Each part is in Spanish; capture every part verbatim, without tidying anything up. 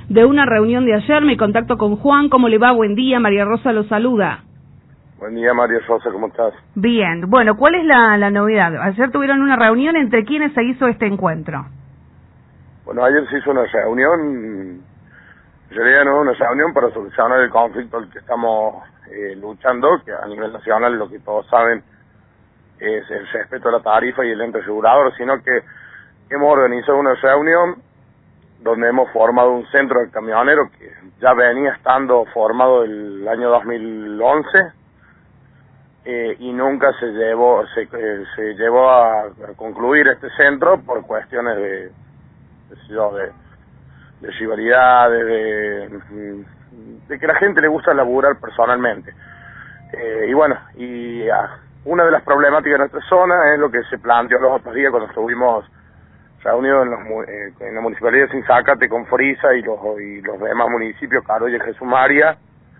de una reunión de ayer. Me contacto con Juan. ¿Cómo le va? Buen día. María Rosa lo saluda. Buen día, María Rosa, ¿cómo estás? Bien. Bueno, ¿cuál es la, la novedad? Ayer tuvieron una reunión. ¿Entre quiénes se hizo este encuentro? Bueno, ayer se hizo una reunión, en realidad no una reunión para solucionar el conflicto al que estamos eh, luchando, que a nivel nacional lo que todos saben es el respeto a la tarifa y el ente asegurador, sino que hemos organizado una reunión donde hemos formado un centro de camioneros que ya venía estando formado el año dos mil once, Eh, y nunca se llevó se, eh, se llevó a, a concluir este centro por cuestiones de de, de, de rivalidades, de, de que la gente le gusta laburar personalmente. Eh, y bueno, y uh, una de las problemáticas de nuestra zona es lo que se planteó los otros días cuando estuvimos reunidos en, los, eh, en la municipalidad de Sinzácate con Frisa y los, y los demás municipios, Carolla y Jesús María,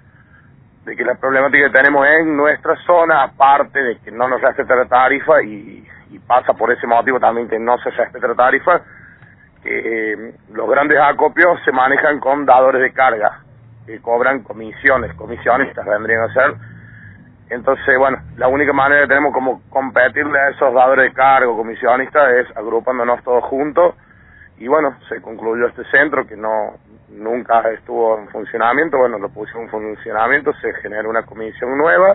de que la problemática que tenemos en nuestra zona, aparte de que no nos respeta la tarifa, y, y pasa por ese motivo también que no se respeta la tarifa, que eh, los grandes acopios se manejan con dadores de carga, que cobran comisiones, comisionistas vendrían a ser. Entonces, bueno, la única manera que tenemos como competirle a esos dadores de carga, comisionistas, es agrupándonos todos juntos, y bueno, se concluyó este centro que no nunca estuvo en funcionamiento. Bueno, lo pusimos en funcionamiento, se generó una comisión nueva,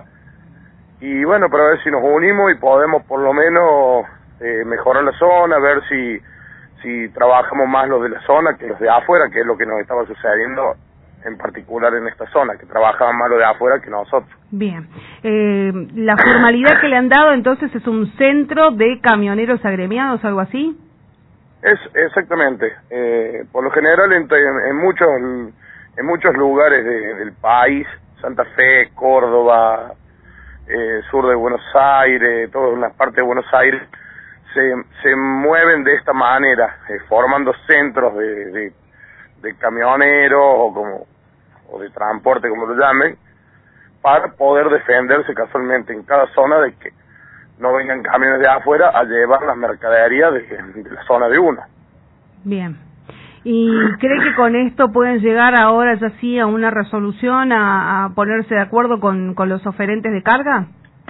y bueno, para ver si nos unimos y podemos por lo menos eh, mejorar la zona, ver si si trabajamos más los de la zona que los de afuera, que es lo que nos estaba sucediendo en particular en esta zona, que trabajaban más los de afuera que nosotros. Bien. Eh, la formalidad que le han dado entonces es un centro de camioneros agremiados, algo así. Es exactamente. Eh, por lo general en, en muchos en muchos lugares de, del país, Santa Fe, Córdoba, eh, sur de Buenos Aires, toda una parte de Buenos Aires, se, se mueven de esta manera, eh, formando centros de, de, de camioneros o como o de transporte, como lo llamen, para poder defenderse casualmente en cada zona de que no vengan camiones de afuera a llevar las mercaderías de, de la zona de uno. Bien. ¿Y cree que con esto pueden llegar ahora ya sí a una resolución, a, a ponerse de acuerdo con, con los oferentes de carga?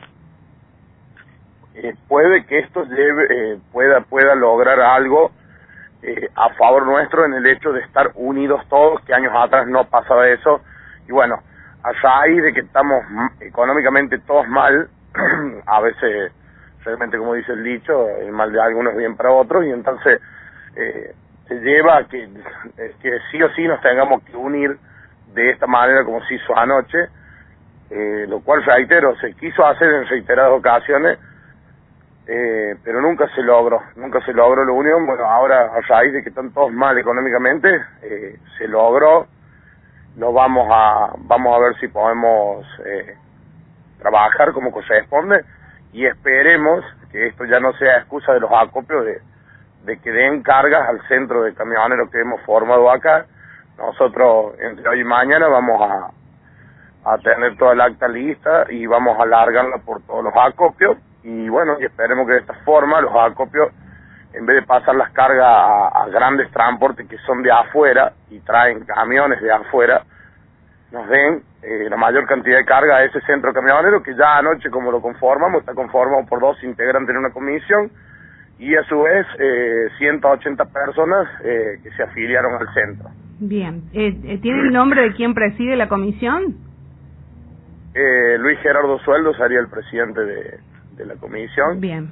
Eh, puede que esto lleve, eh, pueda pueda lograr algo eh, a favor nuestro en el hecho de estar unidos todos, que años atrás no pasaba eso, y bueno, a raíz de que estamos económicamente todos mal, a veces realmente, como dice el dicho, el mal de algunos es bien para otros, y entonces eh, se lleva a que, eh, que sí o sí nos tengamos que unir de esta manera como se hizo anoche, eh, lo cual, reitero, se quiso hacer en reiteradas ocasiones, eh, pero nunca se logró, nunca se logró la unión. Bueno, ahora a raíz de que están todos mal económicamente, eh, se logró. Nos vamos a vamos a ver si podemos eh, trabajar como corresponde, y esperemos que esto ya no sea excusa de los acopios de, de que den cargas al centro de camioneros que hemos formado acá. Nosotros entre hoy y mañana vamos a, a tener toda la acta lista y vamos a alargarla por todos los acopios, y bueno, y esperemos que de esta forma los acopios, en vez de pasar las cargas a, a grandes transportes que son de afuera y traen camiones de afuera, nos den eh, la mayor cantidad de carga a ese centro camionero, que ya anoche, como lo conformamos, está conformado por dos integrantes en una comisión, y a su vez eh, ciento ochenta personas eh, que se afiliaron al centro. Bien. Eh, eh, ¿Tiene el nombre de quién preside la comisión? Eh, Luis Gerardo Sueldo sería el presidente de, de la comisión. Bien.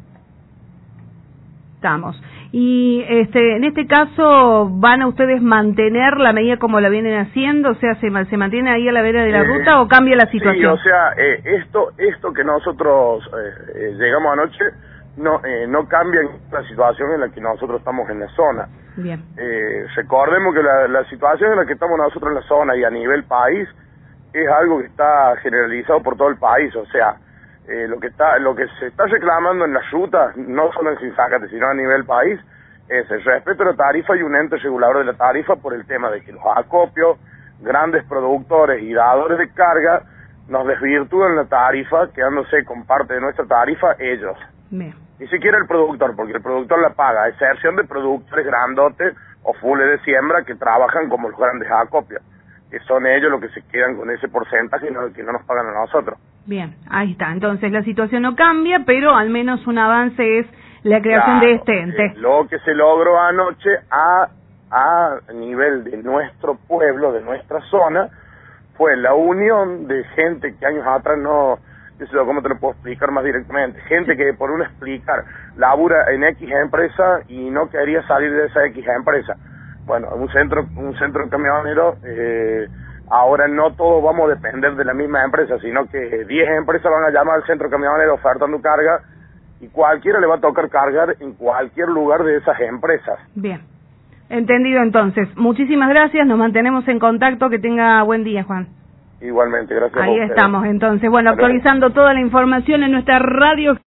Estamos. Y este, en este caso, ¿van a ustedes mantener la medida como la vienen haciendo? O sea, ¿se, se mantiene ahí a la vera de la eh, ruta o cambia la situación? Sí, o sea, eh, esto esto que nosotros eh, eh, llegamos anoche no eh, no cambia la situación en la que nosotros estamos en la zona. Bien. Eh, recordemos que la, la situación en la que estamos nosotros en la zona y a nivel país es algo que está generalizado por todo el país. O sea, Eh, lo que está, lo que se está reclamando en las rutas, no solo en Sinzácate, sino a nivel país, es el respeto a la tarifa y un ente regulador de la tarifa, por el tema de que los acopios, grandes productores y dadores de carga, nos desvirtúan la tarifa, quedándose con parte de nuestra tarifa ellos. Bien. Ni siquiera el productor, porque el productor la paga, a excepción de productores grandotes, o fules de siembra que trabajan como los grandes acopios, que son ellos los que se quedan con ese porcentaje y no, que no nos pagan a nosotros. Bien, ahí está. Entonces la situación no cambia, pero al menos un avance es la creación Claro, de este ente. Eh, lo que se logró anoche a, a nivel de nuestro pueblo, de nuestra zona, fue la unión de gente que años atrás no, yo sé cómo te lo puedo explicar más directamente, gente que por uno explicar labura en X empresa y no quería salir de esa X empresa. Bueno, un centro, un centro camionero, eh, ahora no todos vamos a depender de la misma empresa, sino que diez empresas van a llamar al centro camionero ofertando carga y cualquiera le va a tocar cargar en cualquier lugar de esas empresas. Bien, entendido entonces. Muchísimas gracias, nos mantenemos en contacto, que tenga buen día, Juan. Igualmente, gracias. Ahí a ustedes. estamos entonces. Bueno, Hasta luego. actualizando toda la información en nuestra radio.